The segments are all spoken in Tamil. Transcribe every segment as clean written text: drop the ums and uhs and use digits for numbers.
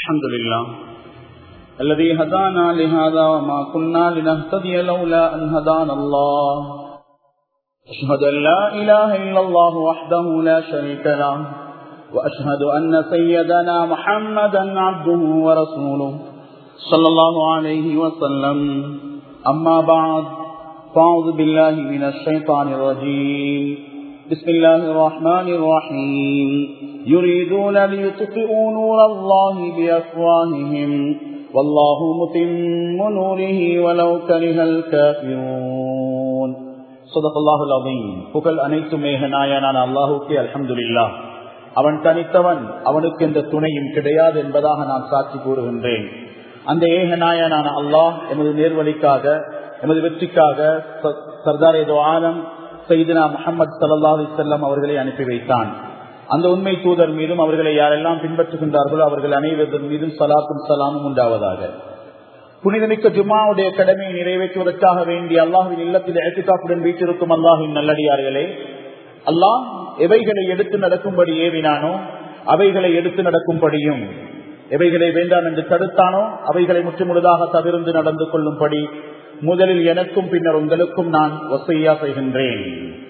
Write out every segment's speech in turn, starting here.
الحمد لله الذي هدانا لهذا وما كنا لنهتدي لولا أن هدانا الله أشهد أن لا إله إلا الله وحده لا شريك له وأشهد أن سيدنا محمدا عبده ورسوله صلى الله عليه وسلم أما بعد فأعوذ بالله من الشيطان الرجيم بسم الله الرحمن الرحيم يريدون ليطفئوا نور الله بأفواههم والله متم نوره ولو كره الكافرون صدق الله العظيم. புகழ் அனைத்தும் மேகநாயனான அல்லாஹ்வுக்கே அல்ஹம்துலில்லாஹ். அவன் தனித்தவன், அவனுக்கு எந்த துணையும் கிடையாது என்பதாக நான் சாட்சி கூறுகின்றேன். அந்த ஏகநாயனான அல்லாஹ் எமது நேர்வழிக்காக, எமது வெற்றிக்காக சர்தார் ஏதோ ஆலம் சையதுனா முஹம்மது ஸல்லல்லாஹு அலைஹி வஸல்லம் அவர்களை அனுப்பி வைத்தான். அந்த உண்மை தூதர் மீதும் அவர்களை யாரெல்லாம் பின்பற்றுகின்றார்களோ அவர்கள் அனைவரும் மீதும் ஸலாத்தும் ஸலாமும் உண்டாவதாக. புனிதமிக்க ஜும்ஆவுடைய கடமையை நிறைவேற்றுவதற்காக வேண்டி அல்லாஹ்வின் இல்லத்தில் இஅ்திகாஃபுடன் வீற்றிருக்கும் அல்லாஹ்வின் நல்லடியார்களே, அல்லாஹ் எவைகளை எடுத்து நடக்கும்படி ஏவினானோ அவைகளை எடுத்து நடக்கும்படியும், எவைகளை வேண்டாம் என்று தடுத்தானோ அவைகளை முற்றுமுழுதாக தவிர்த்து நடந்து கொள்ளும்படி முதலில் எனக்கும் பின்னர் உங்களுக்கும் நான் வசிய்யா செய்கின்றேன்.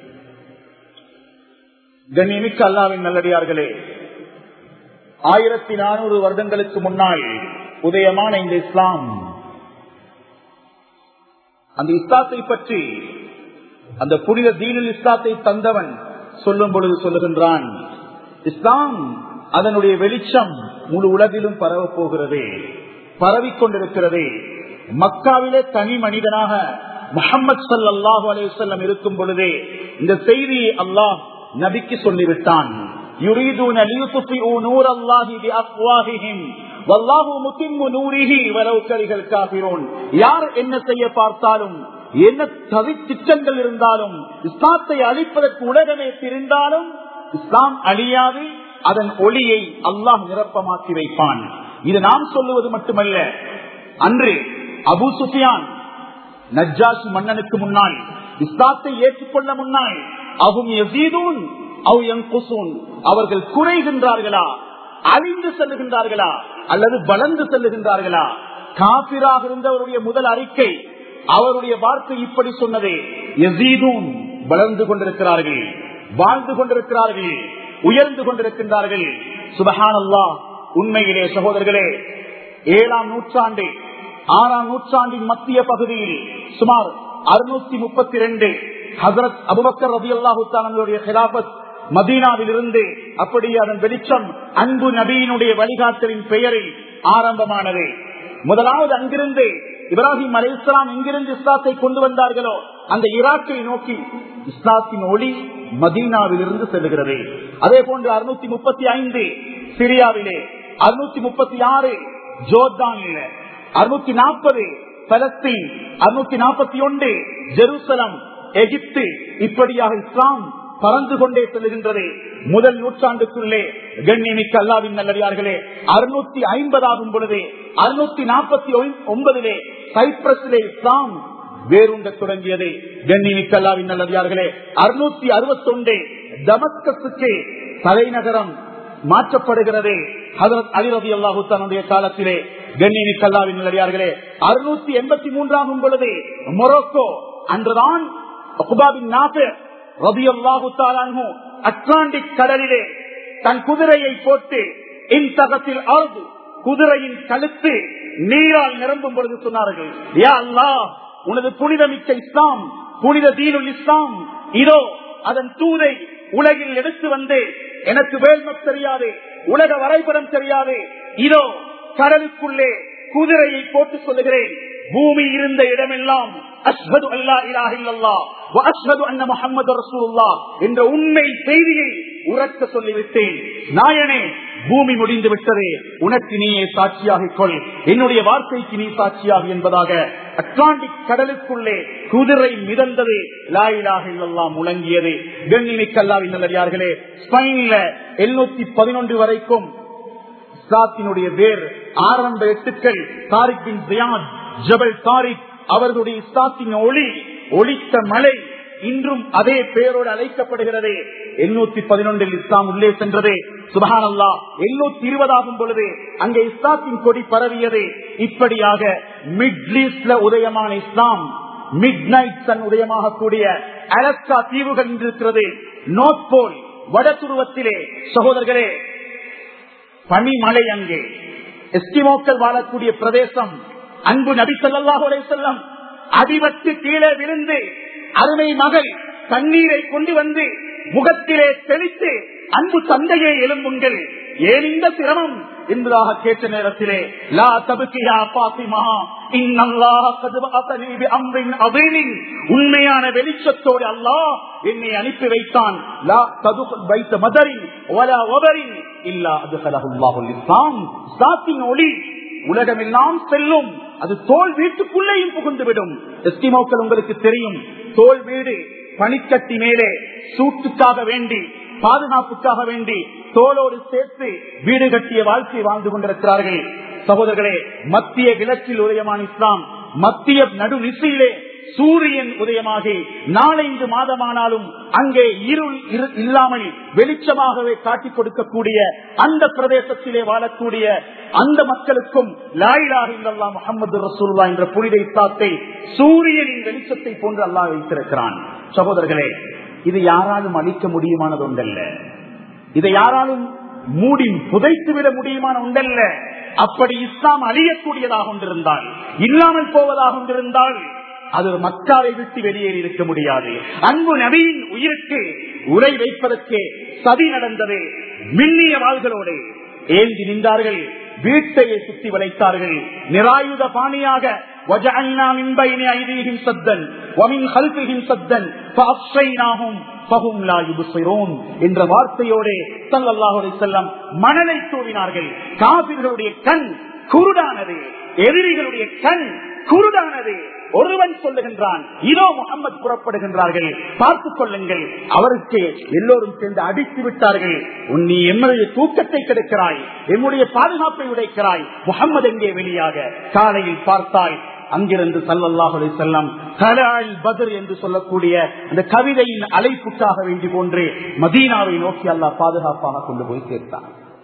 கண்ணியமிக்க அல்லாஹ்வின் நல்லடியார்களே, 1400 வருடங்களுக்கு முன்னால் உதயமான இந்த இஸ்லாம், அந்த இஸ்லாத்தை பற்றி அந்த புனித தீனுல் இஸ்லாத்தை தந்தவன் சொல்லும் பொழுது சொல்லுகின்றான், இஸ்லாம் அதனுடைய வெளிச்சம் முழு உலகிலும் பரவ போகிறது, பரவிக்கொண்டிருக்கிறது. மக்காவிலே தனி மனிதனாக முஹம்மது ஸல்லல்லாஹு அலைஹி வஸல்லம் இருக்கும் பொழுதே இந்த செய்தியை அல்லாஹ் நபிக்கு சொல்லிவிட்டான். யுரீதுன லியுத்ஃபிஉ நூரல்லாஹி பிஅஃவாஹிஹிம் வல்லாஹு முத்திம்மு நூரிஹி வலவ் கரிஹல் காஃபிரூன். யார் என்ன செய்ய பார்த்தாலும், என்ன திட்டங்கள் இருந்தாலும், இஸ்லாத்தை அழிப்பதற்கு உலகமே திரிந்தாலும் இஸ்லாம் அழியாது, அதன் ஒளியை அல்லாஹ் நிரப்பமாக்கி வைப்பான். இது நாம் சொல்லுவது மட்டுமல்ல, அன்று அபூ சுஃபியான் நஜ்ஜாஷ் மன்னனுக்கு முன்னால் இஸ்லாத்தை ஏற்றுக்கொள்ள முன்னால் அஹும் யஸீதூன் அவ் யன்குஸூன், அவர்கள் குறைகின்றார்களா, அழிந்து செல்லுகின்றார்களா அல்லது வளர்ந்து செல்லுகின்றார்களா? காபிராக இருந்தவருடைய முதல் அறிக்கை, அவருடைய வார்த்தை இப்படி சொன்னதே, யஸீதூன், வளர்ந்து கொண்டிருக்கிறார்கள், வாழ்ந்து கொண்டிருக்கிறார்கள், உயர்ந்து கொண்டிருக்கின்றார்கள். சுப்ஹானல்லாஹ். உண்மையிலே சகோதரர்களே, 7ஆம் நூற்றாண்டு 6ஆம் நூற்றாண்டின் மத்திய பகுதியில் சுமார் 632 ஹஜ்ரத் அபூபக்கர் ரலியல்லாஹு தஆலாவுடைய খিলাফத் மதீனாவில் இருந்து அப்படியே அதன் வெளிச்சம் அன்பு நபியினுடைய வழிகாட்டலின் பெயரில் ஆரம்பமானது. முதலாவது அங்கிருந்து இப்ராஹிம் அலைஹிஸ்ஸலாம் எங்கிருந்து இஸ்லாத்தை கொண்டு வந்தார்களோ அந்த ஈராக்கை நோக்கி இஸ்லாத்தின் ஒளி மதீனாவில் இருந்து செல்கிறது. அதே போன்று 635 சிரியாவிலே, 636 ஜோர்டானிலே, 640 பலஸ்தீன், 641 ஜெருசலம், எகிப்து, இப்படியாக இஸ்லாம் பறந்து கொண்டே செல்கின்றது. முதல் நூற்றாண்டுக்குள்ளே கண்ணியமிக்க அல்லாஹ்வின் நல்லடியார்களே, 650 ஆகும் பொழுது 649 சைப்ரஸிலே இஸ்லாம் வேறுண்ட தொடங்கியது. கண்ணியமிக்க அல்லாஹ்வின் நல்லடியார்களே, 661 தமஸ்கஸுக்கு தலைநகரம் மாற்றப்படுகிறது. ஹஜ்ரத் அலி ரலியல்லாஹு தஆலாவுடைய காலத்திலே கண்ணியமிக்க அல்லாஹ்வின் நல்லடியார்களே, 683 ஆகும் பொழுது மொரோக்கோ, அன்றுதான் உக்பா பின் நாஃபி ரலியல்லாஹு தஆலா அன்ஹு அட்லாண்டிக் கடலிலே தன் குதிரையை போட்டு இன்தகத்தில் அர்து, குதிரையின் கழுத்து நீரால் நிரம்பும் பொழுது சொன்னார்கள், யா அல்லாஹ், உனது புனிதமிக்க இஸ்லாம், புனித தீனுல் இஸ்லாம், இதோ அதன் தூதை உலகில் எடுத்து வந்து, எனக்கு வேல்மத் தெரியாது, உலக வரைபடம் தெரியாது, இதோ கடலுக்குள்ளே குதிரையை போட்டு சொல்லுகிறேன், பூமி இருந்த இடமெல்லாம் அஷ்ஹது அல்லா இலாஹ இல்லல்லாஹ் வ அஷ்ஹது அன்ன முஹம்மது ரசூலுல்லாஹ் என்ற உண்மை செய்தியை உரக்க சொல்லிவிட்டேன். நாயனே, பூமி முடிந்து விட்டதே, உனக்கு நீயே சாட்சியாகிக் கொள், என்னுடைய வார்த்தைக்கு நீ சாட்சியாக என்பதாக அட்லாண்டிக் கடலுக்குள்ளே குதிரை மிதந்தது, லா இலாஹ இல்லல்லாஹ் முழங்கியது. கண்ணியமிக்க அல்லாஹ்வின் நல்லடியார்களே, ஸ்பெயின்ல 711 வரைக்கும் இஸ்லாத்தினுடைய வேர் ஆரம்ப எட்டுக்கள் தாரிக் பின் ஜியாத், ஜபல் தாரிக் அவர்களுடைய இஸ்லாத்தின் ஒளி ஒளித்த மலை இன்றும் அதே பெயரோடு அழைக்கப்படுகிறது. 811 இஸ்லாம் உள்ளே சென்றது. சுப்ஹானல்லாஹ், 820 ஆகும் பொழுது அங்கே இஸ்லாத்தின் கொடி பரவியது. இப்படியாக மிடில் ஈஸ்ட்ல உதயமான இஸ்லாம் மிட் நைட் சன் உதயமாக கூடிய அலஸ்கா தீவுகள் இருக்கிறது. நோர்த் போல் வட துருவத்திலே சகோதரர்களே பனிமலை, அங்கே எஸ்கிமோக்கள் வாழக்கூடிய பிரதேசம். அன்பு நபி ஸல்லல்லாஹு அலைஹி வஸல்லம் அடிபட்டு கீழே விழுந்து அருமை மகள் தண்ணீரை கொண்டு வந்து முகத்திலே தெளித்து, அன்பு தந்தையை எழும்புங்கள், ஏன் இந்த சிரமம் என்பதாக கேட்ட நேரத்திலே, லா தபுகியா ஃபாத்திமா இன்னல்லாஹ கத் பஅஸனி பிஅம்ரின் அதீம், உண்மையான வெளிச்சத்தோடு அல்லாஹ் என்னை அனுப்பி வைத்தான். லா ததுல் பைத மதரின் வலா வபரின் இல்லா அத்கலஹுல்லாஹுல் இஸ்லாம், இஸ்லாத்தின் ஒளி உலகமெல்லாம் செல்லும், அது தோல் வீட்டுக்குள்ளேயும் புகுந்துவிடும். எஸ்கிமோக்கள் உங்களுக்கு தெரியும், தோல் வீடு பனிக்கட்டி மேலே சூட்டுக்காக வேண்டி, பாதுகாப்புக்காக வேண்டி தோளோடு சேர்த்து வீடு கட்டிய வாழ்க்கை வாழ்ந்து கொண்டிருக்கிறார்கள். சகோதரர்களே, மத்திய கிழக்கில் உதயமான இஸ்லாம் மத்திய நடு நிசையிலே சூரியன் உதயமாகி 4-5 மாதமானாலும் அங்கே இருள் இல்லாமல் வெளிச்சமாகவே காட்டிக் கொடுக்கக்கூடிய அந்த பிரதேசத்திலே வாழக்கூடிய அந்த மக்களுக்கும் லா இலாஹ இல்லல்லாஹ் முஹம்மது ரசூலுல்லாஹ் என்ற புனித இஸ்லாத்தை சூரியனின் வெளிச்சத்தை போன்று அல்லாஹ் வைத்திருக்கிறான். சகோதரர்களே, இது யாராலும் அழிக்க முடியுமானது ஒன்றல்ல, இதை யாராலும் மூடி புதைத்துவிட முடியுமான ஒன்றல்ல. அப்படி இஸ்லாம் அழியக்கூடியதாக ஒன்றிருந்தால், இல்லாமல் போவதாக ஒன்றிருந்தால், அது மக்காவை விட்டு வெளியேறி இருக்க முடியாது. அன்பு நபியின் உயிருக்கு உரை வைப்பதற்கு சதி நடந்தது. மின்னிய வாள்களோடு ஏந்தி நின்றார்கள், வீட்டையை சுற்றி வளைத்தார்கள். நிராயுத பாணியாக وَجَعَلْنَا مِنْ بَيْنِ أَيْدِيهِمْ سَدًّا وَمِنْ خَلْفِهِمْ سَدًّا فَأَغْشَيْنَاهُمْ فَهُمْ لَا يُبْصِرُونَ என்ற வார்த்தையோடு ஸல்லல்லாஹு அலைஹி வஸல்லம் மணலை தூவினார்கள். காபிர்களுடைய கண் குருடானது, எதிரிகளுடைய கண் குருடானது. ஒருவன் சொல்லுகின்றான், இதோ முஹம்மது புறப்படுகின்றார்கள், பார்த்துக் கொள்ளுங்கள். அவருக்கு எல்லோரும் சேர்ந்து அடித்து விட்டார்கள். நீ எம்முடைய தூக்கத்தை கெடுக்கிறாய், எம்முடைய பாதுகாப்பை உடைக்கிறாய், முஹம்மது எங்கே வெளியாக. காலையில் பார்த்தால் அங்கிருந்து ஸல்லல்லாஹு அலைஹி வஸல்லம் தலஅல் பத்ர் என்று சொல்லக்கூடிய அந்த கவிதையின் அழைப்புக்காக வேண்டி போன்று மதீனாவை நோக்கி அல்லாஹ் பாதுகாப்பாக கொண்டு போய் சேர்த்தான்.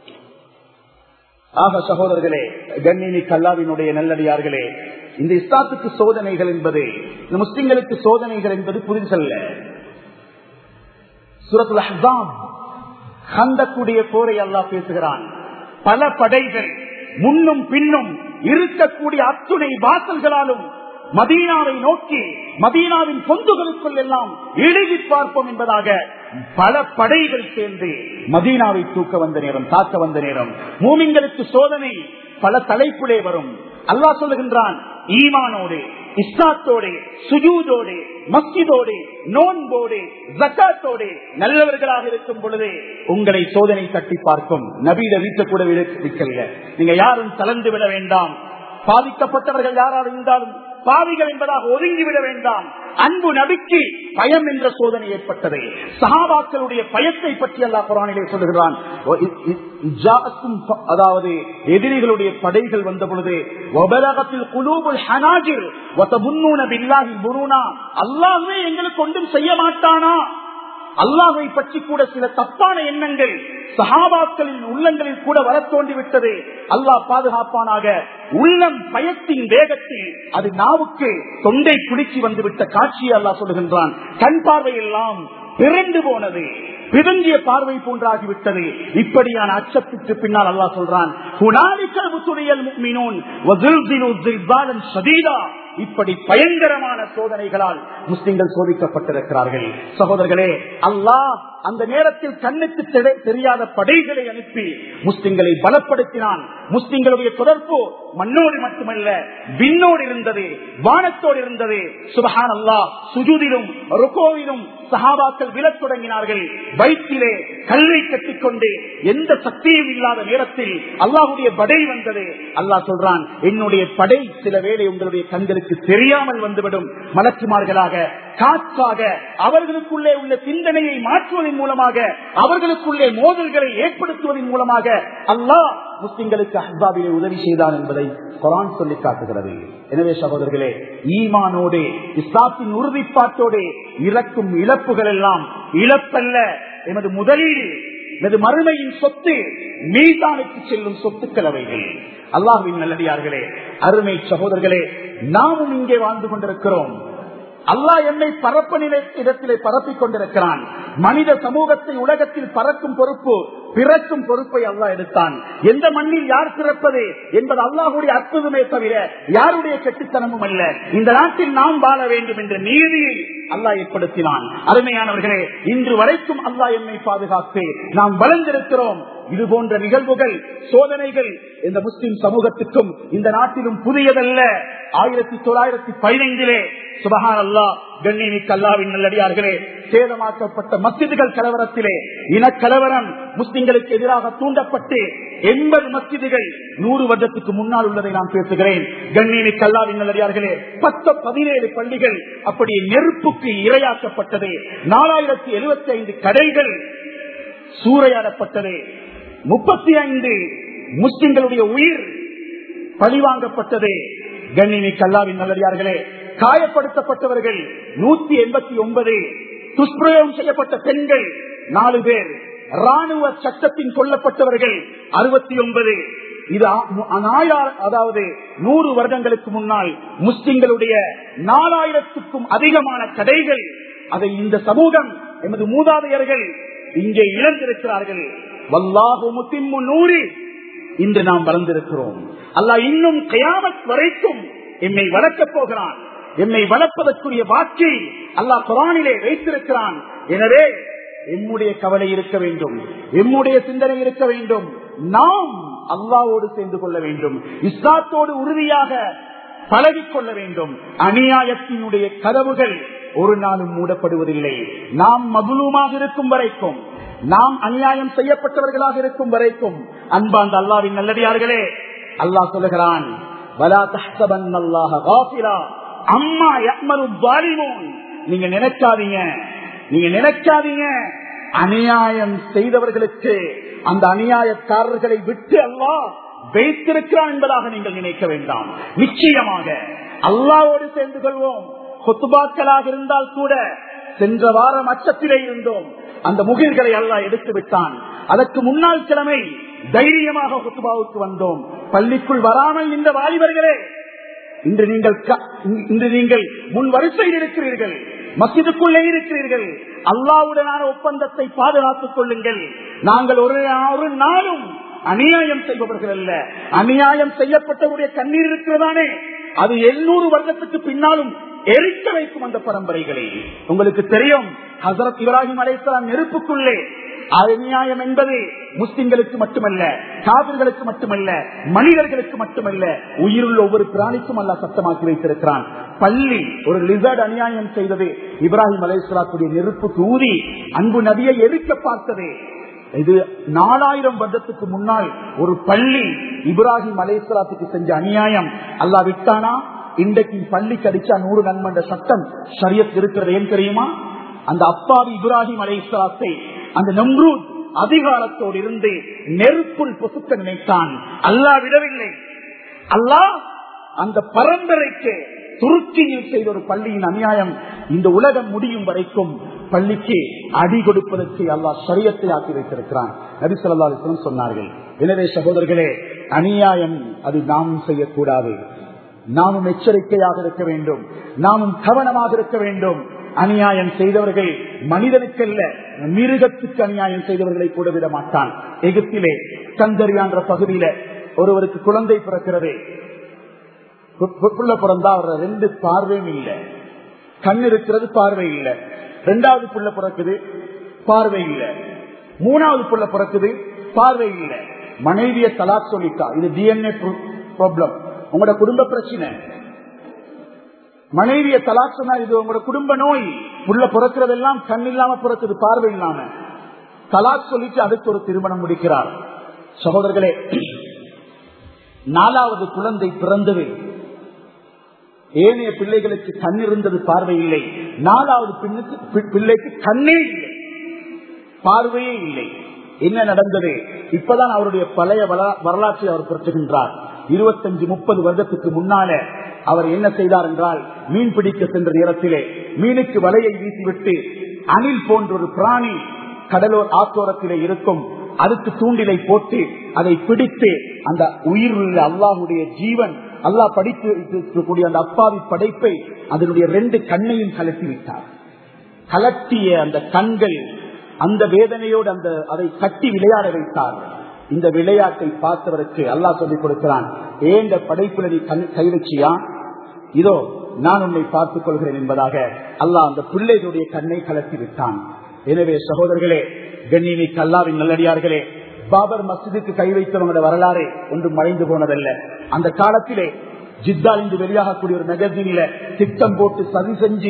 ஆக சகோதரர்களே, கண்ணியமிக்க அல்லாஹ்வினுடைய நல்லடியார்களே, இந்த இஸ்லாத்துக்கு சோதனைகள் என்பது, இந்த முஸ்லிம்களுக்கு சோதனைகள் என்பது புரிதல்ல. சூரத்துல் அஹ்ஸாப் கந்தக்குடைய போரை அல்லாஹ் பேசுகிறான். பல படைகள் முன்னும் பின்னும் இருக்கக்கூடிய அத்துணை வாசல்களாலும் மதீனாவை நோக்கி, மதீனாவின் பொந்துகளுக்குள் எல்லாம் இழுகி பார்ப்போம் என்பதாக பல படைகள் சேர்ந்து மதீனாவை தூக்க வந்த நேரம், தாக்க வந்த நேரம், மூமின்களுக்கு சோதனை பல தலைப்புலே வரும். அல்லாஹ் சொல்லுகின்றான், ஈமானோடு, இஸ்லாத்தோடு, சுஜூதோடு, மஸ்ஜிதோடு, நோன்போடு, ஜக்காத்தோடு நல்லவர்களாக இருக்கும் பொழுது உங்களை சோதனை தட்டி பார்க்கும். நபியிட வீட்டை கூட விற்கல, நீங்க யாரும் கலந்து விட வேண்டாம். பாதிக்கப்பட்டவர்கள் யாராக இருந்தாலும் பாவிகள் என்பதாக ஒதுங்கிவிட வேண்டாம். அன்பு நபிக்கு பயம் என்ற சோதனை ஏற்பட்டது. சஹாபாக்களுடைய பயத்தை பற்றி அல்லாஹ் குர்ஆனிலே சொல்லுகிறான். அதாவது எதிரிகளுடைய படைகள் வந்த பொழுது அல்லாஹ்வே எங்களுக்கு ஒன்றும் செய்ய மாட்டானா? அல்லாஹ்வை பற்றி கூட சில தப்பான எண்ணங்கள் சஹாபாக்களின் உள்ளங்களில் கூட வர தோன்றிவிட்டது. அல்லாஹ் பாதுகாப்பானாக. உள்ளம் பயத்தின் வேகத்தில் அது நாவுக்கு தொண்டை குடிச்சி வந்துவிட்ட காட்சியை அல்லாஹ் சொல்லுகின்றான். கண் பார்வையெல்லாம் பிறந்து போனது, பிறந்திய பார்வை போன்றாகிவிட்டது. இப்படியான அச்சத்துக்கு பின்னால் அல்லாஹ் சொல்றான், இப்படி பயங்கரமான சோதனைகளால் முஸ்லிம்கள் சோதிக்கப்பட்டிருக்கிறார்கள். சகோதரர்களே, அல்லாஹ் அந்த நேரத்தில் கண்ணுக்கு தெரியாத படைகளை அனுப்பி முஸ்லிம்களை பலப்படுத்தினான். முஸ்லிம்களுடைய தொடர்பு மண்ணோடு மட்டுமல்ல, விண்ணோடு இருந்தது, வானத்தோடு இருந்தது. சுப்ஹானல்லாஹ், சுஜூதிலும் ருகூவிலும் சஹாபாக்கள் விழத் தொடங்கினார்கள். வயிற்றிலே கல்லை கட்டிக்கொண்டு எந்த சக்தியும் இல்லாத நேரத்தில் அல்லாஹ்வுடைய படை வந்தது. அல்லாஹ் சொல்றான், என்னுடைய படை சில வேளை உங்களுடைய கண்களுக்கு தெரியாமல் வந்துவிடும். மலக்குமார்களாக, காற்றாக அவர்களுக்குள்ளே உள்ள சிந்தனையை மாற்றுவதன் மூலமாக, அவர்களுக்குள்ளே மோதல்களை ஏற்படுத்துவதன் மூலமாக அல்லாஹ் முஸ்லிம்களுக்கு அஹ்ஸாபிலே உதவி செய்தான் என்பதை குர்ஆன் சொல்லி காட்டுகிறது. எனவே சகோதரர்களே, ஈமானோடு இஸ்லாத்தின் உறுதிப்பாட்டோடு இறக்கும் இழப்புகள் எல்லாம் இழப்பல்ல, எமது முதலீடு, எமது மறுமையின் சொத்து, மீதானுக்கு செல்லும் சொத்துக்கள் அவைகள். அல்லாஹ்வின் நல்லடியார்களே, அருமை சகோதரர்களே, நாமும் இங்கே வாழ்ந்து கொண்டிருக்கிறோம். அல்லாஹ் என்னை பரப்ப இடத்திலே பரப்பிக் கொண்டிருக்கிறான். மனித சமூகத்தை உலகத்தில் பறக்கும் பொறுப்பு, பிறக்கும் பொறுப்பை அல்லாஹ் எடுத்தான். எந்த மண்ணில் யார் பிறப்பது என்பது அல்லாஹுடைய அற்புதமே தவிர யாருடைய கெட்டுத்தனமும் அல்ல. இந்த நாட்டில் நாம் வாழ வேண்டும் என்ற நீதியை அல்லாஹ் ஏற்படுத்தினான். அருமையானவர்களே, இன்று வரைக்கும் அல்லாஹ் என்னை பாதுகாத்து நாம் வளர்ந்திருக்கிறோம். இது போன்ற நிகழ்வுகள், சோதனைகள் இந்த முஸ்லிம் சமூகத்துக்கும் இந்த நாட்டிலும் புதியதல்ல. 1915 சுபஹான் அல்லாஹ், கண்ணியமிக்க அல்லாஹ்வின் நல்லடியார்களே, சேதமாக்கப்பட்ட மஸ்ஜிதுகள் கலவரத்திலே இனக்கலவரம் முஸ்லிம்களுக்கு எதிராக தூண்டப்பட்டு 80 மஸ்ஜிதுகள் 100 வருடத்துக்கு முன்னால் உள்ளதை நான் பேசுகிறேன். கண்ணியமிக்க அல்லாஹ்வின் நல்லடியார்களே, 17 பள்ளிகள் அப்படி நெருப்புக்கு இரையாக்கப்பட்டது. 4075 கடைகள் சூறையாடப்பட்டது. 35 முஸ்லிம்களுடைய உயிர் பழிவாங்கப்பட்டது. கண்ணியமிக்க அல்லாஹ்வின் நல்லடியார்களே, காயப்படுத்தப்பட்டவர்கள் 189, துஷ்பிரயோகம் செய்யப்பட்ட பெண்கள் 4 பேர், ராணுவ சட்டத்தின் கொல்லப்பட்டவர்கள் 69. இது 100 வருடங்களுக்கு முன்னால் முஸ்லிம்களுடைய 4000க்கும் அதிகமான கடைகள். அதை இந்த சமூகம், எமது மூதாதையர்கள் இங்கே இழந்திருக்கிறார்கள். வல்லாஹு முத்திம்மு நூரி, இன்று நாம் வளர்ந்திருக்கிறோம். அல்லாஹ் இன்னும் கியாமத் வரைக்கும் எம்மை வளர்க்கப் போகிறான். எம்மை வளர்ப்பதற்குரிய வாக்கை அல்லாஹ் குர்ஆனிலே வைத்திருக்கிறான். எனவே எம்முடைய கவலை இருக்க வேண்டும், எம்முடைய சிந்தனை இருக்க வேண்டும். நாம் அல்லாஹ்வோடு சேர்ந்து கொள்ள வேண்டும், இஸ்லாத்தோடு உறுதியாக பழகிக்கொள்ள வேண்டும். அநியாயத்தினுடைய கதவுகள் ஒரு நாளும் மூடப்படுவதில்லை. நாம் மதுலூமாக இருக்கும் வரைக்கும், நாம் அநியாயம் செய்யப்பட்டவர்களாக இருக்கும் வரைக்கும், அன்பார்ந்த அல்லாஹ்வின் நல்லடியார்களே, அல்லாஹ் சொல்லுகிறான், வலா தஹ்சபன்னல்லாஹ காஃபிலா அம்மா யஅமலு ஸாலிமூன். நீங்க நினைக்காதீங்க அநியாயம் செய்தவர்களுக்கு, அந்த அநியாயக்காரர்களை விட்டு அல்லாஹ் வைத்திருக்கிறான் என்பதாக நீங்கள் நினைக்க வேண்டாம். நிச்சயமாக அல்லாஹ்வோடு சேர்ந்து கொள்வோம். குத்துபாக்களாக இருந்தால் கூட சென்ற வாரம் அச்சத்திலே இருந்தோம். அந்த முகில்களை அல்லாஹ் எடுத்து விட்டான். அதற்கு முன்னாள் கிழமை தைரியமாக குத்துபாவுக்கு வந்தோம். பள்ளிக்குள் வராமல் இந்த வாலிபர்களே, இன்று நீங்கள் முன் வரிசையில் இருக்கிறீர்கள், மஸ்ஜிதுக்குள்ளே இருக்கிறீர்கள். அல்லாஹ்வுடனான ஒப்பந்தத்தை பாதுகாத்துக் கொள்ளுங்கள். நாங்கள் ஒரு நாளும் அநியாயம் செய்பவர்கள் அல்ல. அநியாயம் செய்யப்பட்டவருடைய கண்ணீர் இருக்கிறதானே, அது 800 வருடத்துக்கு பின்னாலும் எரிக்க வைக்கும் அந்த பரம்பரைகளை. உங்களுக்கு தெரியும், ஹசரத் இப்ராஹிம் அலைஹிஸ்ஸலாம் நெருப்புக்குள்ளே. அநியாயம் என்பது முஸ்லிம்களுக்கு மட்டுமல்ல, காபிர்களுக்கு மட்டுமல்ல, மனிதர்களுக்கு மட்டுமல்ல, உயிருள்ள ஒவ்வொரு பிராணிக்கும் அல்லாஹ் சட்டமாக்கி வைத்திருக்கிறான். பள்ளி ஒரு லிசர்ட் அநியாயம் செய்தது, இப்ராஹிம் அலைஹிஸ்ஸலாத்துடைய நெருப்பு தூதி அன்பு நபியை எரிக்க பார்த்தது. இது 4000 வருடத்துக்கு முன்னால் ஒரு பள்ளி இப்ராஹிம் அலைஹிஸ்ஸலாத்துக்கு செஞ்ச அநியாயம். அல்லாஹ் விட்டானா? இன்றைக்கு பள்ளி கடிச்சா 100 நன்மன்ற சட்டம் ஷரியத் இருக்கிறது. ஏன் தெரியுமா? அந்த அப்பாவி இப்ராஹிம் அலைஹிஸ்ஸலாத்தை அந்த நம்ரூத் அதிகாரத்தோடு இருந்து நெருப்புள் பொசுக்க நினைத்தான். அல்லாஹ் விடவில்லை. அல்லாஹ் அந்த பரம்பரைக்கு துருக்கியில் செய்த ஒரு பள்ளியின் அநியாயம் இந்த உலகம் முடியும் வரைக்கும் பள்ளிக்கு அடி கொடுப்பதற்கு அல்லாஹ் ஷரியத்தை ஆக்கி வைத்திருக்கிறான். நபி ஸல்லல்லாஹு அலைஹி வஸல்லம் சொன்னார்கள். எனவே சகோதரர்களே, அநியாயம் அது நாமும் செய்யக்கூடாது. நாமும் எச்சரிக்கையாக இருக்க வேண்டும், நாமும் கவனமாக இருக்க வேண்டும். அநியாயம் செய்தவர்கள் மனிதனுக்கல்ல, மிருகத்துக்கு அநியாயம் செய்தவர்களை கூட விட மாட்டான். எகிப்திலே கந்தரியா என்ற பகுதியில ஒருவருக்கு குழந்தை பிறக்கிறது. புள்ள பிறந்தா அவர் 2 பார்வையும் இல்லை, கண் இருக்கிறது, பார்வை இல்லை. 2வது புள்ள பிறக்குது, பார்வை இல்லை. 3வது புள்ள பிறக்குது, பார்வை இல்லை. மனைவியை தலாக் சொல்லிட்டா. இது DNA ப்ராப்ளம், உங்களோட குடும்ப பிரச்சனை. மனைவியை தலாக் சொன்னா இது உங்களோட குடும்ப நோய். புள்ள பிறக்கிறதெல்லாம் கண் இல்லாம பிறக்குது, பார்வை இல்லாம. தலாக் சொல்லிட்டு அடுத்து ஒரு திருமணம் முடிக்கிறார். சகோதரர்களே, 4வது குழந்தை பிறந்தது. ஏனைய பிள்ளைகளுக்கு கண் இருந்தது, பார்வை இல்லை. 4வது பிள்ளைக்கு கண்ணே இல்லை, பார்வையே இல்லை. என்ன நடந்தது? இப்பதான் அவருடைய பழைய வரலாற்றை அவர் பெற்றுகின்றார். 25-30 வருடத்துக்கு முன்னால அவர் என்ன செய்தார் என்றால், மீன் பிடிக்க சென்ற நேரத்திலே மீனுக்கு வலையை வீசிவிட்டு அணில் போன்ற ஒரு பிராணி கடலோர் ஆத்தோரத்திலே இருக்கும், அதுக்கு தூண்டிலை போட்டு அதை பிடித்து அந்த உயிருள்ள அல்லாஹுடைய ஜீவன் அல்லாஹ் படித்து இருக்கக்கூடிய அந்த அப்பாவி படைப்பை அதனுடைய 2 கண்ணையும் கலட்டி விட்டார். கலட்டிய அந்த கண்கள் அந்த வேதனையோடு அதை கட்டி விளையாட வைத்தார். இந்த விளையாட்டை பார்த்தவருக்கு அல்லாஹ் சொல்லிக் கொடுக்கிறான், ஏந்த படைப்புல நீ கை வச்சியா, இதோ நான் உன்னை பார்த்துக் கொள்கிறேன் என்பதாக அல்லாஹ் அந்த பிள்ளைகளுடைய கண்ணை கலட்டி விட்டான். எனவே சகோதரர்களே, கண்ணியமிக்க அல்லாஹ்வின் நல்லடியார்களே, பாபர் மஸ்ஜிதுக்கு கை வைத்தவங்களோட வரலாறு ஒன்றும் மறைந்து போனதல்ல. அந்த காலத்திலே ஜித்தா இன்று வெளியாகக்கூடிய ஒரு மேகசின்ல திட்டம் போட்டு சதி செஞ்சு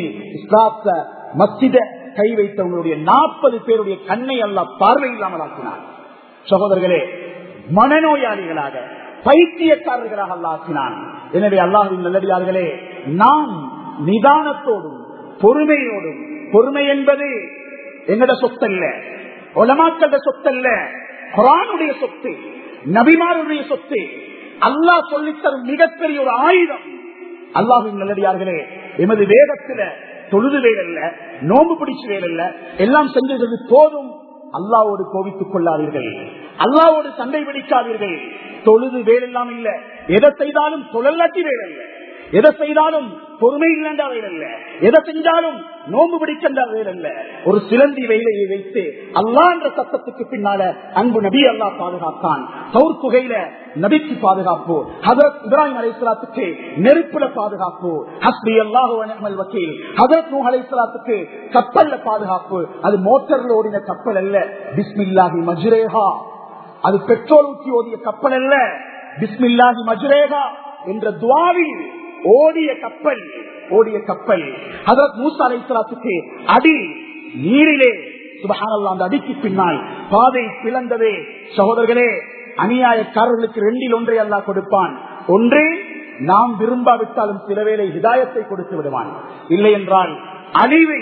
மஸ்ஜித கை வைத்தவங்களுடைய 40 பேருடைய கண்ணை அல்லாஹ் பார்வை இல்லாமல் ஆக்கினார். சகோதரர்களே, மனநோயாளிகளாக பைத்தியக்காரர்களாக அல்லாஹ் ஆக்கினான். எனவே அல்லாஹ்வின் நல்லடியார்களே, நாம் நிதானத்தோடும் பொறுமையோடும், பொறுமை என்பது எங்கட சொத்தல்ல, உலமாக்களோட சொத்தல்ல, குர்ஆனுடைய சொத்து, நபிமாருடைய சொத்து, அல்லாஹ் சொல்லித்தரும் மிகப்பெரிய ஒரு ஆயுதம். அல்லாஹ்வின் நல்லடியார்களே, எமது வேதத்துல தொழுது வேறல்ல, நோம்பு பிடிச்சு வேறல்ல, எல்லாம் செஞ்சது போதும். அல்லாஹ்வோடு கோபித்துக் கொள்ளாதீர்கள், அல்லாஹ்வோடு சண்டை பிடிக்காதீர்கள். தொழுது வேறெல்லாம் இல்ல, எதை செய்தாலும் தொழல்லாட்டி வேறல்ல, எதை செய்தாலும் பொறுமை இல்லைன்ற வேறல்ல, எதை செஞ்சாலும் நோம்பு பிடிக்கின்ற வேறல்ல. ஒரு சிலந்தி வேலையை வைத்து அல்லாஹ் என்ற சத்தத்துக்கு பின்னால அன்பு நபி அல்லாஹ் பாதுகாத்தான். தௌர் குகையில நபிக்கு பாதுகாப்பு, ஹஜரத் இப்ராஹிம் அலைஹிஸ்ஸலாத்துக்கு நெருப்புல பாதுகாப்பு, ஹஸ்பி அல்லாஹு வ நிஅமல் வக்கீல், ஹஜரத் நூஹ் அலைஹிஸ்ஸலாத்துக்கு கப்பல்ல பாதுகாப்பு. அது மோட்டர்ல ஓடின கப்பல் அல்ல, பிஸ்மில்லாஹி மஜ்ரேஹா, அது பெட்ரோல் ஊற்றி ஓடிய கப்பல் அல்ல, பிஸ்மில்லாஹி மஜ்ரேஹா என்ற துஆவில் ஓடிய கப்பல், ஓடிய கப்பல். ஹஜரத் மூசா அலைஹிஸ்ஸலாத்துக்கு அடி நீரிலே, சுப்ஹானல்லாஹ், அந்த அடிக்கு பின்னால் பாதை பிளந்ததே. சகோதரர்களே, அநியாயக்காரர்களுக்கு 2 ஒன்றை அல்லாஹ் கொடுப்பான். ஒன்று, நாம் விரும்பாவிட்டாலும் சில வேளை ஹிதாயத்தை கொடுத்து விடுவான், இல்லை என்றால் அழிவை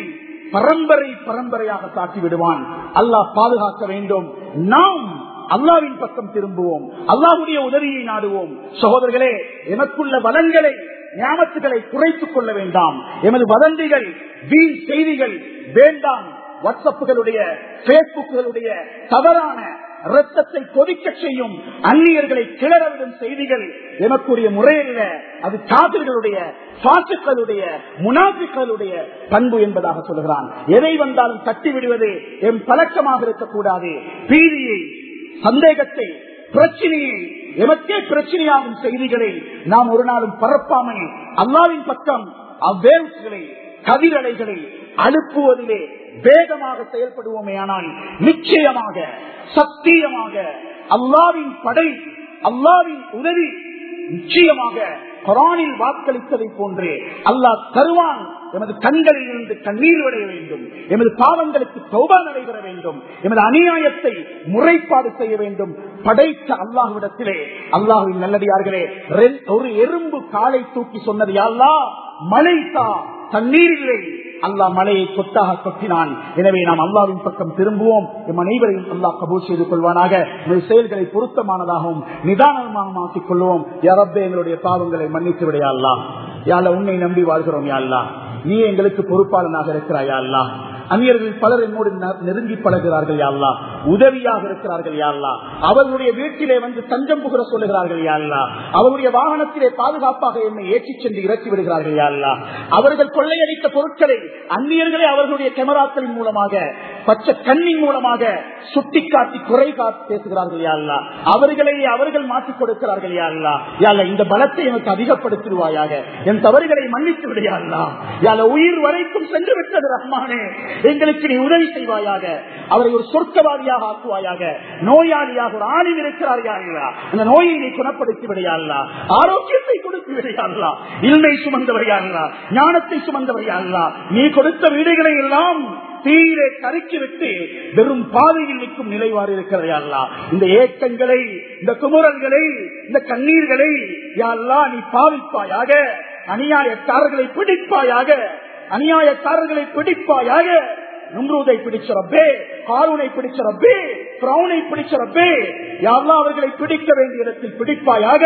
பரம்பரையாக தாக்கி விடுவான். அல்லாஹ் பாதுகாக்க வேண்டும். நாம் அல்லாஹ்வின் பக்கம் திரும்புவோம், அல்லாஹ்வுடைய உதவியை நாடுவோம். சகோதரர்களே, எமக்குள்ள வளங்களை ஞாபகங்களை குறைத்துக் கொள்ள வேண்டாம். எமது வதந்திகள், வீண் செய்திகள் வேண்டாம். வாட்ஸ்அப்புகளுடைய, பேஸ்புக்குகளுடைய தவறான ரத்தத்தை கொதிக்க செய்யும், அந்நியர்களை கிளறவிடும் செய்திகள் எமக்குரிய முறையில்ல. அது காபிர்களுடைய, பாசிக்களுடைய, முனாபிக்களுடைய பண்பு என்பதாக சொல்கிறான். எதை வந்தாலும் தட்டி விடுவது எம் பழக்கமாக இருக்கக்கூடாது. பீதியை, சந்தேகத்தை, பிரச்சனையை, எமக்கே பிரச்சனையாகும் செய்திகளை நாம் ஒரு நாளும் பரப்பாமல் அல்லாஹ்வின் பக்கம் அவ்வேவுகளை, கதிரலைகளை அனுப்புவதிலே வேகமாக செயல்படுவோமே ஆனால் நிச்சயமாக, சத்தியமாக அல்லாஹ்வின் படை, அல்லாஹ்வின் உதவி நிச்சயமாக குர்ஆனில் வாக்களித்ததை போன்று அல்லாஹ் தருவான். எமது கண்களில் இருந்து கண்ணீர் வடைய வேண்டும், எமது பாவங்களுக்கு தௌபா நடைபெற வேண்டும், எமது அநியாயத்தை முறைப்பாடு செய்ய வேண்டும். படைத்த அல்லாஹ்விடத்திலே, அல்லாஹ்வின் நல்லடியார்களே, ஒரு எறும்பு காலை தூக்கி சொன்னது, யா அல்லாஹ் மழை தா, தண்ணீர் இல்லை. அல்லாஹ் மலையை கொத்தாக கொட்டினான். எனவே நாம் அல்லாஹ்வின் பக்கம் திரும்புவோம். எம் அனைவரையும் அல்லாஹ் கபூல் செய்து கொள்வானாக. செயல்களை பொருத்தமானதாகவும் நிதானமாக ஆக்கிக் கொள்வோம். யா ரப்பே, எங்களுடைய பாவங்களை மன்னித்து விட யா அல்லாஹ். யா அல்லாஹ், உன்னை நம்பி வாழ்கிறோம் யா அல்லாஹ். நீ எங்களுக்கு பொறுப்பாளனாக இருக்கிறாய் யா அல்லாஹ். அந்நியர்கள் பலர் என்னோடு நெருங்கி பழகிறார்கள் யா அல்லாஹ், உதவியாக இருக்கிறார்கள் யா அல்லாஹ். அவர்களுடைய வீட்டிலே வந்து தஞ்சம் புகழ சொல்லுகிறார்கள் யா அல்லாஹ். அவருடைய வாகனத்திலே பாதுகாப்பாக என்னை ஏற்றிச் சென்று இறக்கி விடுகிறார்கள் யா அல்லாஹ். அவர்கள் கொள்ளையடித்த பொருட்களை அந்நியர்களே அவர்களுடைய கேமராக்களின் மூலமாக, பச்சை கண்ணின் மூலமாக சுட்டிக்காட்டி குறை காத்து பேசுகிறார்கள் யா அல்லாஹ். அவர்களையே அவர்கள் மாற்றிக் கொடுக்கிறார்கள் யா அல்லாஹ். யா அல்லாஹ், இந்த பலத்தை எனக்கு அதிகப்படுத்திடுவாயாக. என் தவறுகளை மன்னித்து விடு யா அல்லாஹ். யா அல்லாஹ், உயிர் வரைக்கும் சென்று விட்டது ரஹ்மானே, எங்களுக்கு நீ உதவி செய்வாயாக. அவரை ஒரு சொர்க்கவாதியாக ஆக்குவாயாக. நோயாளியாக ஒரு ஆணில் இருக்கிறார் யா அல்லாஹ், அந்த நோயை நீ குணப்படுத்தி விடு யா அல்லாஹ். ஆரோக்கியத்தை கொடுத்து விடு யா அல்லாஹ். இல்மை சுமந்தவர் யா அல்லாஹ், ஞானத்தை சுமந்தவர் யா அல்லாஹ். நீ கொடுத்த வீடுகளை எல்லாம் தீரை கருக்கிவிட்டு வெறும் பாதையில் நிற்கும் நிலைவாறு இருக்கிறது யா அல்லாஹ். இந்த ஏக்கங்களை, இந்த குமுறல்களை, இந்த கண்ணீர்களை யா அல்லாஹ் நீ பாவிப்பாயாக. அநியாயக்காரர்களை பிடிப்பாயாக, அநியாயக்காரர்களை பிடிப்பாயாக. நும்ரூதை பிடிச்ச ரப்பே, காரூனை பிடிச்ச ரப்பே, ஃபிரௌனை பிடிச்ச ரப்பே, யா அல்லாஹ் அவர்களை பிடிக்க வேண்டிய இடத்தில் பிடிப்பாயாக.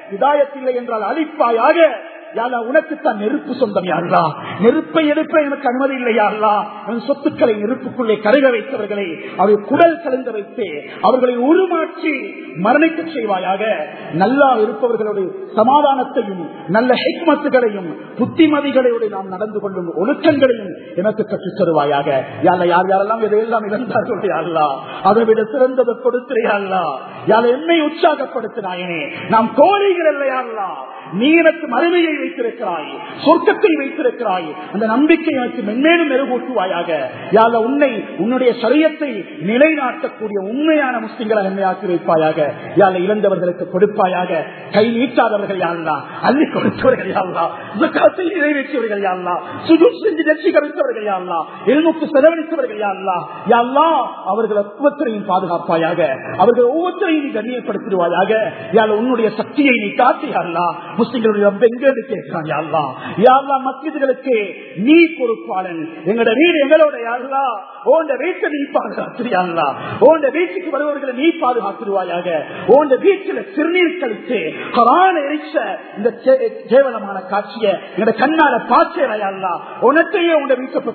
ஹிதாயத் இல்லை என்றால் அழிப்பாயாக. யாரா உனக்குத்தான் நெருப்பு சொந்தம் யாரா, நெருப்பை எடுப்ப எனக்கு அனுமதி இல்லை யாரா. என் சொத்துக்களை நெருப்புக்குள்ளே கருக வைத்தவர்களை அவை குடல் கலந்து வைத்து அவர்களை உருமாற்றி மரணிக்க செய்வாயாக. நல்லா இருப்பவர்களுடைய சமாதானத்தையும் நல்ல ஹிக்மத்துகளையும் புத்திமதிகளோடு நாம் நடந்து கொள்ளும் ஒழுக்கங்களையும் எனக்கு கற்றுத் தருவாயாக. யார யார் யாரெல்லாம் இதையெல்லாம் இழந்தார்கள் யாரா, அதை விட சிறந்ததை கொடுத்திரையாளா. யார என்னை உற்சாகப்படுத்தினாயனே, நாம் கோரிகள் இல்லை யாரா. நீ எனக்கு மறுமையை வைத்திருக்கிறாய், சொர்க்கத்தை வைத்திருக்கிறாய். அந்த நம்பிக்கை எனக்கு மென்மேலும் மெருகூட்டுவாயாக. யார உன்னை உன்னுடைய சரியத்தை நிலைநாட்டக்கூடிய உண்மையான முஸ்லிம்களாக என்னை ஆக்கி வைப்பாயாக. யார இழந்தவர்களுக்கு கொடுப்பாயாக. கை நீட்டாதவர்கள் யாரெல்லாம் அள்ளி கொடுத்தவர்கள் யாரெல்லாம், ஜகாத்தை நிறைவேற்றியவர்கள் யாரெல்லாம், சுஜூத் செஞ்சு வெற்றி கவித்தவர்கள் யாரெல்லாம், எழுநூக்கு செலவழித்தவர்கள் யாரெல்லாம், யாரெல்லாம் அவர்கள் ஒவ்வொருத்தரையும் பாதுகாப்பாயாக. அவர்கள் ஒவ்வொருத்தரையும் நீ கண்ணியப்படுத்திடுவாயாக. யார உன்னுடைய சக்தியை நீ காட்டியாரலாம். முஸ்லிம்களுடைய ரப்ப எங்கேன்னு கேட்கிறான் யாரா. யாரா மஸ்ஜிதுகளுக்கு நீ பொறுப்பாளன். எங்களோட வீடு எங்களோட யாரா, உன் வீட்டை நீ பாதுகாத்துறியாங்களா. உன் வீட்டுக்கு வருபவர்களை நீ பாதுகாத்துருவாயாக. உன் வீட்டில் சிறுநீர் கழித்து குர்ஆனை எரிச்ச இந்த கேவலமான காட்சியை எங்களோட கண்ணால பாய்ச்சலையா. உனத்தையே உன் வீட்டை